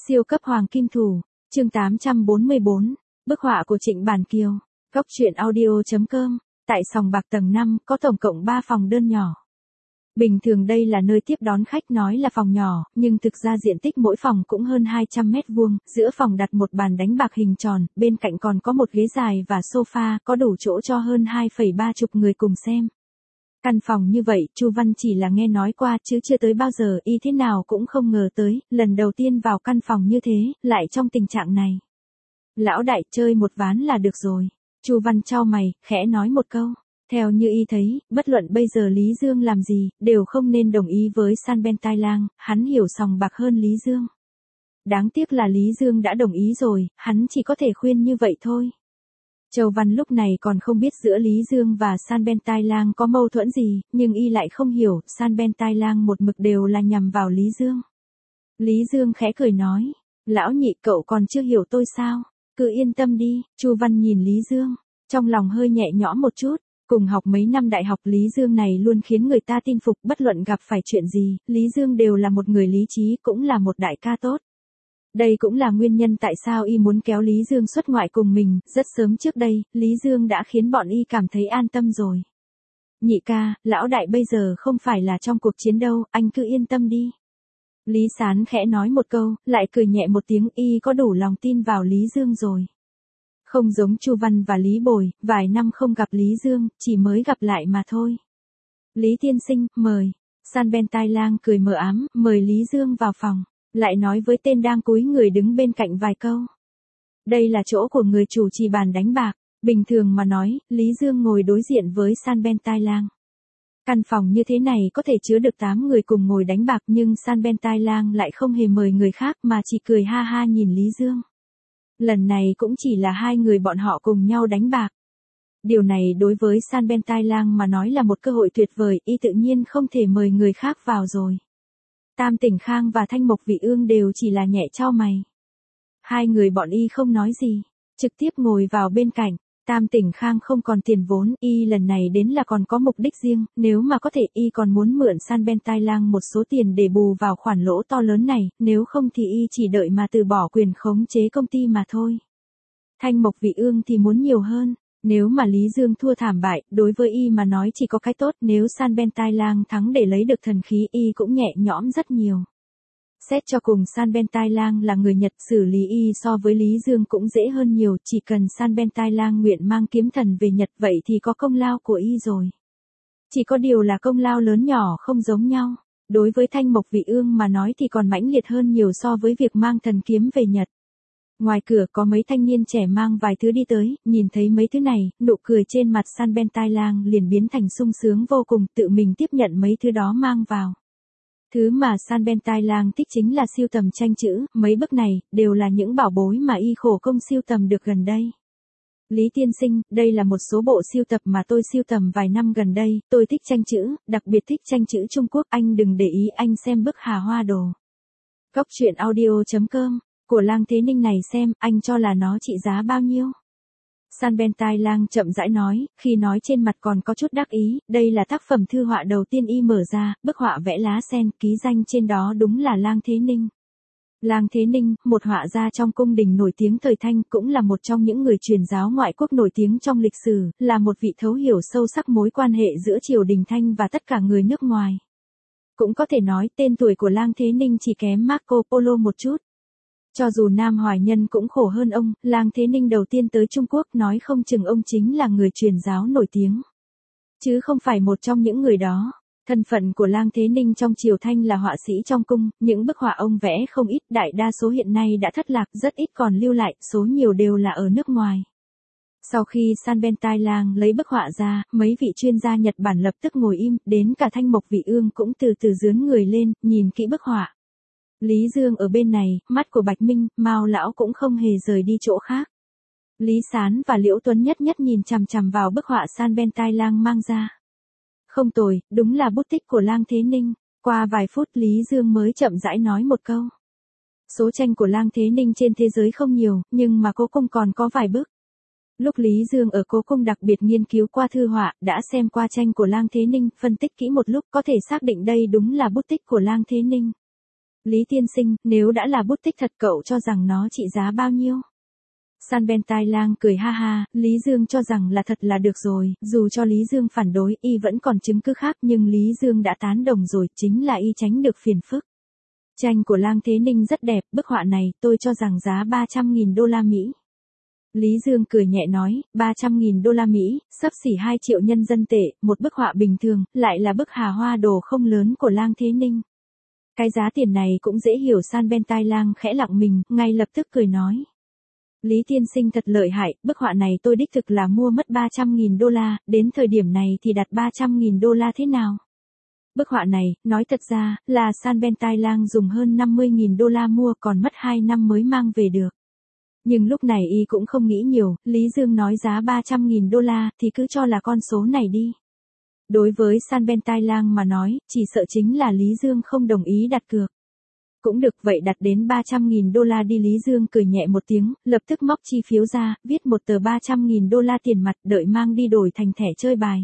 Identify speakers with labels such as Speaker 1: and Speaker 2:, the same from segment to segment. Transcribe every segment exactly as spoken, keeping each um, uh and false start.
Speaker 1: Siêu cấp hoàng kim thủ, chương tám trăm bốn mươi bốn, bức họa của Trịnh Bản Kiều, Cóc truyện audio.com, tại sòng bạc tầng năm có tổng cộng ba phòng đơn nhỏ. Bình thường đây là nơi tiếp đón khách nói là phòng nhỏ, nhưng thực ra diện tích mỗi phòng cũng hơn hai trăm mét vuông, giữa phòng đặt một bàn đánh bạc hình tròn, bên cạnh còn có một ghế dài và sofa, có đủ chỗ cho hơn hai phẩy ba chục người cùng xem. Căn phòng như vậy, Chu Văn chỉ là nghe nói qua chứ chưa tới bao giờ, y thế nào cũng không ngờ tới, lần đầu tiên vào căn phòng như thế, lại trong tình trạng này. Lão đại, chơi một ván là được rồi. Chu Văn chau mày, khẽ nói một câu. Theo như y thấy, bất luận bây giờ Lý Dương làm gì, đều không nên đồng ý với San Ben Tai Lang, hắn hiểu sòng bạc hơn Lý Dương. Đáng tiếc là Lý Dương đã đồng ý rồi, hắn chỉ có thể khuyên như vậy thôi. Châu Văn lúc này còn không biết giữa Lý Dương và San Ben Tai Lang có mâu thuẫn gì, nhưng y lại không hiểu, San Ben Tai Lang một mực đều là nhằm vào Lý Dương. Lý Dương khẽ cười nói, lão nhị, cậu còn chưa hiểu tôi sao, cứ yên tâm đi. Chu Văn nhìn Lý Dương, trong lòng hơi nhẹ nhõm một chút. Cùng học mấy năm đại học, Lý Dương này luôn khiến người ta tin phục, bất luận gặp phải chuyện gì, Lý Dương đều là một người lý trí, cũng là một đại ca tốt. Đây cũng là nguyên nhân tại sao y muốn kéo Lý Dương xuất ngoại cùng mình, rất sớm trước đây, Lý Dương đã khiến bọn y cảm thấy an tâm rồi. Nhị ca, lão đại bây giờ không phải là trong cuộc chiến đâu, anh cứ yên tâm đi. Lý Sán khẽ nói một câu, lại cười nhẹ một tiếng, y có đủ lòng tin vào Lý Dương rồi. Không giống Chu Văn và Lý Bồi, vài năm không gặp Lý Dương, chỉ mới gặp lại mà thôi. Lý tiên sinh, mời. San Ben Tai Lang cười mờ ám, mời Lý Dương vào phòng, lại nói với tên đang cúi người đứng bên cạnh vài câu. Đây là chỗ của người chủ trì bàn đánh bạc, bình thường mà nói, Lý Dương ngồi đối diện với San Ben Tai Lang. Căn phòng như thế này có thể chứa được tám người cùng ngồi đánh bạc, nhưng San Ben Tai Lang lại không hề mời người khác mà chỉ cười ha ha nhìn Lý Dương. Lần này cũng chỉ là hai người bọn họ cùng nhau đánh bạc. Điều này đối với San Ben Tai Lang mà nói là một cơ hội tuyệt vời, y tự nhiên không thể mời người khác vào rồi. Tam Tỉnh Khang và Thanh Mộc Vị Ương đều chỉ là nhẹ chau mày. Hai người bọn y không nói gì, trực tiếp ngồi vào bên cạnh. Tam Tỉnh Khang không còn tiền vốn, y lần này đến là còn có mục đích riêng, nếu mà có thể y còn muốn mượn San Ben Tai Lang một số tiền để bù vào khoản lỗ to lớn này, nếu không thì y chỉ đợi mà từ bỏ quyền khống chế công ty mà thôi. Thanh Mộc Vị Ương thì muốn nhiều hơn, nếu mà Lý Dương thua thảm bại, đối với y mà nói chỉ có cái tốt, nếu San Ben Tai Lang thắng để lấy được thần khí, y cũng nhẹ nhõm rất nhiều. Xét cho cùng San Ben Tai Lang là người Nhật, xử lý y so với Lý Dương cũng dễ hơn nhiều, chỉ cần San Ben Tai Lang nguyện mang kiếm thần về Nhật vậy thì có công lao của y rồi. Chỉ có điều là công lao lớn nhỏ không giống nhau, đối với Thanh Mộc Vị Ương mà nói thì còn mãnh liệt hơn nhiều so với việc mang thần kiếm về Nhật. Ngoài cửa có mấy thanh niên trẻ mang vài thứ đi tới, nhìn thấy mấy thứ này, nụ cười trên mặt San Ben Tai Lang liền biến thành sung sướng vô cùng, tự mình tiếp nhận mấy thứ đó mang vào. Thứ mà San Ben Tai Lang thích chính là sưu tầm tranh chữ, mấy bức này, đều là những bảo bối mà y khổ công sưu tầm được gần đây. Lý tiên sinh, đây là một số bộ sưu tập mà tôi sưu tầm vài năm gần đây, tôi thích tranh chữ, đặc biệt thích tranh chữ Trung Quốc, anh đừng để ý, anh xem bức Hà Hoa Đồ. Cóc truyện audio.com, của Lang Thế Ninh này xem, anh cho là nó trị giá bao nhiêu? San Ben Tai Lang chậm rãi nói, khi nói trên mặt còn có chút đắc ý, đây là tác phẩm thư họa đầu tiên y mở ra, bức họa vẽ lá sen, ký danh trên đó đúng là Lang Thế Ninh. Lang Thế Ninh, một họa gia trong cung đình nổi tiếng thời Thanh, cũng là một trong những người truyền giáo ngoại quốc nổi tiếng trong lịch sử, là một vị thấu hiểu sâu sắc mối quan hệ giữa triều đình Thanh và tất cả người nước ngoài. Cũng có thể nói tên tuổi của Lang Thế Ninh chỉ kém Marco Polo một chút. Cho dù Nam Hoài Nhân cũng khổ hơn ông, Lang Thế Ninh đầu tiên tới Trung Quốc nói không chừng ông chính là người truyền giáo nổi tiếng. Chứ không phải một trong những người đó. Thân phận của Lang Thế Ninh trong triều Thanh là họa sĩ trong cung, những bức họa ông vẽ không ít, đại đa số hiện nay đã thất lạc, rất ít còn lưu lại, số nhiều đều là ở nước ngoài. Sau khi San Ben Tai Lang lấy bức họa ra, mấy vị chuyên gia Nhật Bản lập tức ngồi im, đến cả Thanh Mộc Vị Ương cũng từ từ dướn người lên, nhìn kỹ bức họa. Lý Dương ở bên này, mắt của Bạch Minh, Mao lão cũng không hề rời đi chỗ khác. Lý Sán và Liễu Tuấn nhất nhất nhìn chằm chằm vào bức họa San Ben Tai Lang mang ra. Không tồi, đúng là bút tích của Lang Thế Ninh. Qua vài phút Lý Dương mới chậm rãi nói một câu. Số tranh của Lang Thế Ninh trên thế giới không nhiều, nhưng mà cố cung còn có vài bức. Lúc Lý Dương ở cố cung đặc biệt nghiên cứu qua thư họa, đã xem qua tranh của Lang Thế Ninh, phân tích kỹ một lúc có thể xác định đây đúng là bút tích của Lang Thế Ninh. Lý tiên sinh, nếu đã là bút tích thật cậu cho rằng nó trị giá bao nhiêu? Sanbentai Lang cười ha ha, Lý Dương cho rằng là thật là được rồi, dù cho Lý Dương phản đối, y vẫn còn chứng cứ khác nhưng Lý Dương đã tán đồng rồi, chính là y tránh được phiền phức. Tranh của Lang Thế Ninh rất đẹp, bức họa này tôi cho rằng giá ba trăm nghìn đô la Mỹ. Lý Dương cười nhẹ nói, ba trăm nghìn đô la Mỹ, xấp xỉ hai triệu nhân dân tệ, một bức họa bình thường, lại là bức hà hoa đồ không lớn của Lang Thế Ninh. Cái giá tiền này cũng dễ hiểu. Sanbentai Lang khẽ lặng mình, ngay lập tức cười nói. Lý tiên sinh thật lợi hại, bức họa này tôi đích thực là mua mất ba trăm nghìn đô la, đến thời điểm này thì đặt ba trăm nghìn đô la thế nào? Bức họa này, nói thật ra, là Sanbentai Lang dùng hơn năm mươi nghìn đô la mua còn mất hai năm mới mang về được. Nhưng lúc này y cũng không nghĩ nhiều, Lý Dương nói giá ba trăm nghìn đô la thì cứ cho là con số này đi. Đối với Sanbentai Lang mà nói, chỉ sợ chính là Lý Dương không đồng ý đặt cược. Cũng được vậy đặt đến ba trăm nghìn đô la đi. Lý Dương cười nhẹ một tiếng, lập tức móc chi phiếu ra, viết một tờ ba trăm nghìn đô la tiền mặt đợi mang đi đổi thành thẻ chơi bài.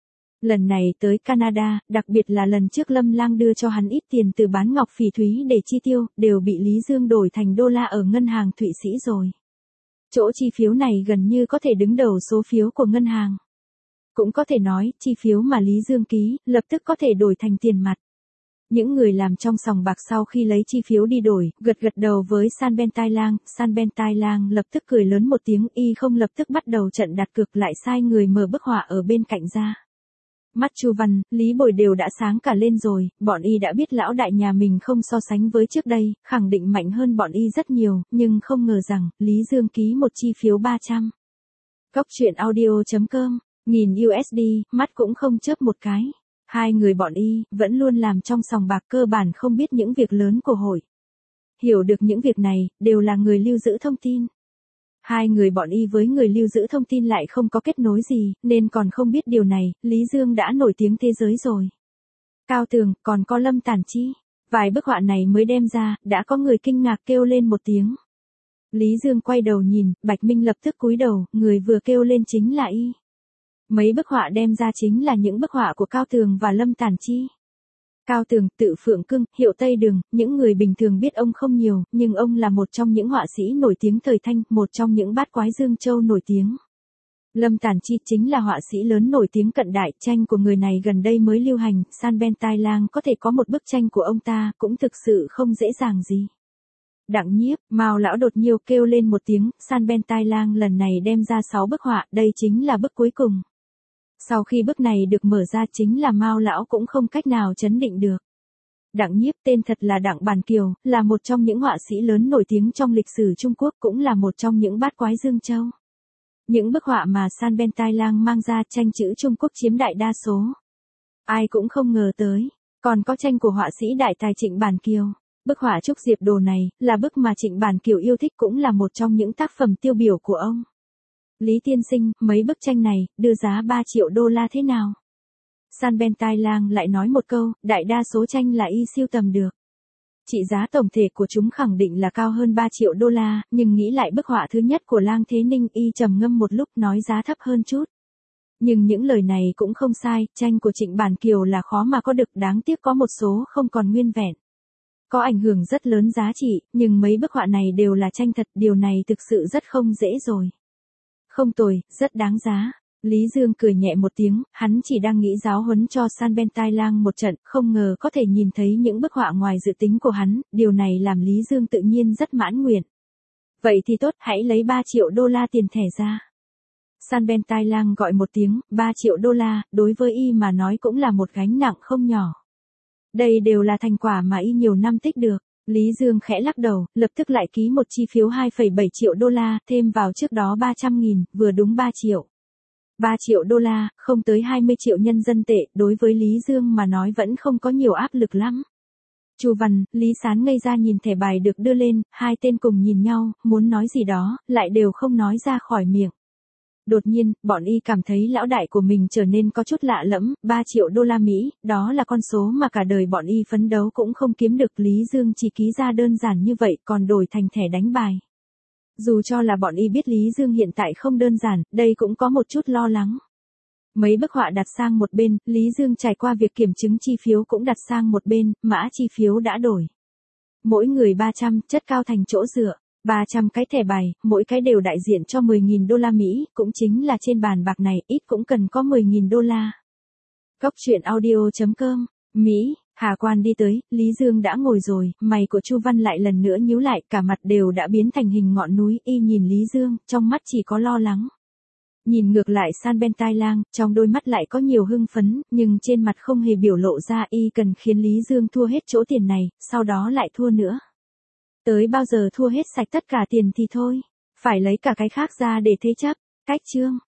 Speaker 1: Lần này tới Canada, đặc biệt là lần trước Lâm Lang đưa cho hắn ít tiền từ bán ngọc phỉ thúy để chi tiêu, đều bị Lý Dương đổi thành đô la ở ngân hàng Thụy Sĩ rồi. Chỗ chi phiếu này gần như có thể đứng đầu số phiếu của ngân hàng. Cũng có thể nói, chi phiếu mà Lý Dương ký, lập tức có thể đổi thành tiền mặt. Những người làm trong sòng bạc sau khi lấy chi phiếu đi đổi, gật gật đầu với Sanbentai Lang. Sanbentai Lang lập tức cười lớn một tiếng, y không lập tức bắt đầu trận đặt cược lại sai người mở bức họa ở bên cạnh ra. Mắt Chu Văn, Lý Bồi đều đã sáng cả lên rồi, bọn y đã biết lão đại nhà mình không so sánh với trước đây, khẳng định mạnh hơn bọn y rất nhiều, nhưng không ngờ rằng, Lý Dương ký một chi phiếu ba trăm. Cóc truyện audio chấm com, nghìn đô la, mắt cũng không chớp một cái. Hai người bọn y, vẫn luôn làm trong sòng bạc cơ bản không biết những việc lớn của hội. Hiểu được những việc này, đều là người lưu giữ thông tin. Hai người bọn y với người lưu giữ thông tin lại không có kết nối gì, nên còn không biết điều này, Lý Dương đã nổi tiếng thế giới rồi. Cao Tường, còn có Lâm Tản Chi. Vài bức họa này mới đem ra, đã có người kinh ngạc kêu lên một tiếng. Lý Dương quay đầu nhìn, Bạch Minh lập tức cúi đầu, người vừa kêu lên chính là y. Mấy bức họa đem ra chính là những bức họa của Cao Tường và Lâm Tản Chi. Cao Tường, tự Phượng Cưng, Hiệu Tây Đường, những người bình thường biết ông không nhiều, nhưng ông là một trong những họa sĩ nổi tiếng thời Thanh, một trong những bát quái Dương Châu nổi tiếng. Lâm Tản Chi chính là họa sĩ lớn nổi tiếng cận đại, tranh của người này gần đây mới lưu hành, Sanbentai Lang có thể có một bức tranh của ông ta, cũng thực sự không dễ dàng gì. Đặng Nhiếp, Mao lão đột nhiêu kêu lên một tiếng, Sanbentai Lang lần này đem ra sáu bức họa, đây chính là bức cuối cùng. Sau khi bức này được mở ra chính là Mao lão cũng không cách nào chấn định được. Đặng Nhiếp tên thật là Đặng Bàn Kiều, là một trong những họa sĩ lớn nổi tiếng trong lịch sử Trung Quốc, cũng là một trong những bát quái Dương Châu. Những bức họa mà Sanbentai Lang mang ra tranh chữ Trung Quốc chiếm đại đa số. Ai cũng không ngờ tới, còn có tranh của họa sĩ đại tài Trịnh Bàn Kiều. Bức họa Trúc Diệp Đồ này, là bức mà Trịnh Bàn Kiều yêu thích, cũng là một trong những tác phẩm tiêu biểu của ông. Lý tiên sinh, mấy bức tranh này, đưa giá ba triệu đô la thế nào? Sanbentai Lang lại nói một câu, đại đa số tranh là y siêu tầm được. Trị giá tổng thể của chúng khẳng định là cao hơn ba triệu đô la, nhưng nghĩ lại bức họa thứ nhất của Lang Thế Ninh, y trầm ngâm một lúc nói giá thấp hơn chút. Nhưng những lời này cũng không sai, tranh của Trịnh Bàn Kiều là khó mà có được, đáng tiếc có một số không còn nguyên vẹn. Có ảnh hưởng rất lớn giá trị, nhưng mấy bức họa này đều là tranh thật, điều này thực sự rất không dễ rồi. Không tồi, rất đáng giá. Lý Dương cười nhẹ một tiếng, hắn chỉ đang nghĩ giáo huấn cho Sanbentai Lang một trận, không ngờ có thể nhìn thấy những bức họa ngoài dự tính của hắn, điều này làm Lý Dương tự nhiên rất mãn nguyện. Vậy thì tốt, hãy lấy ba triệu đô la tiền thẻ ra. Sanbentai Lang gọi một tiếng, ba triệu đô la, đối với y mà nói cũng là một gánh nặng không nhỏ. Đây đều là thành quả mà y nhiều năm tích được. Lý Dương khẽ lắc đầu, lập tức lại ký một chi phiếu hai phẩy bảy triệu đô la, thêm vào trước đó ba trăm nghìn, vừa đúng ba triệu. ba triệu đô la, không tới hai mươi triệu nhân dân tệ, đối với Lý Dương mà nói vẫn không có nhiều áp lực lắm. Chu Văn, Lý Sán ngây ra nhìn thẻ bài được đưa lên, hai tên cùng nhìn nhau, muốn nói gì đó, lại đều không nói ra khỏi miệng. Đột nhiên, bọn y cảm thấy lão đại của mình trở nên có chút lạ lẫm, ba triệu đô la Mỹ, đó là con số mà cả đời bọn y phấn đấu cũng không kiếm được. Lý Dương chỉ ký ra đơn giản như vậy còn đổi thành thẻ đánh bài. Dù cho là bọn y biết Lý Dương hiện tại không đơn giản, đây cũng có một chút lo lắng. Mấy bức họa đặt sang một bên, Lý Dương trải qua việc kiểm chứng chi phiếu cũng đặt sang một bên, mã chi phiếu đã đổi. Mỗi người ba trăm, chất cao thành chỗ dựa. ba trăm cái thẻ bài, mỗi cái đều đại diện cho mười nghìn đô la Mỹ, cũng chính là trên bàn bạc này ít cũng cần có mười nghìn đô la. Góc truyện audio chấm com, Mỹ, Hà Quan đi tới, Lý Dương đã ngồi rồi, mày của Chu Văn lại lần nữa nhíu lại, cả mặt đều đã biến thành hình ngọn núi, y nhìn Lý Dương, trong mắt chỉ có lo lắng. Nhìn ngược lại sang bên Tai Lang, trong đôi mắt lại có nhiều hưng phấn, nhưng trên mặt không hề biểu lộ ra, y cần khiến Lý Dương thua hết chỗ tiền này, sau đó lại thua nữa. Tới bao giờ thua hết sạch tất cả tiền thì thôi, phải lấy cả cái khác ra để thế chấp. Cách chương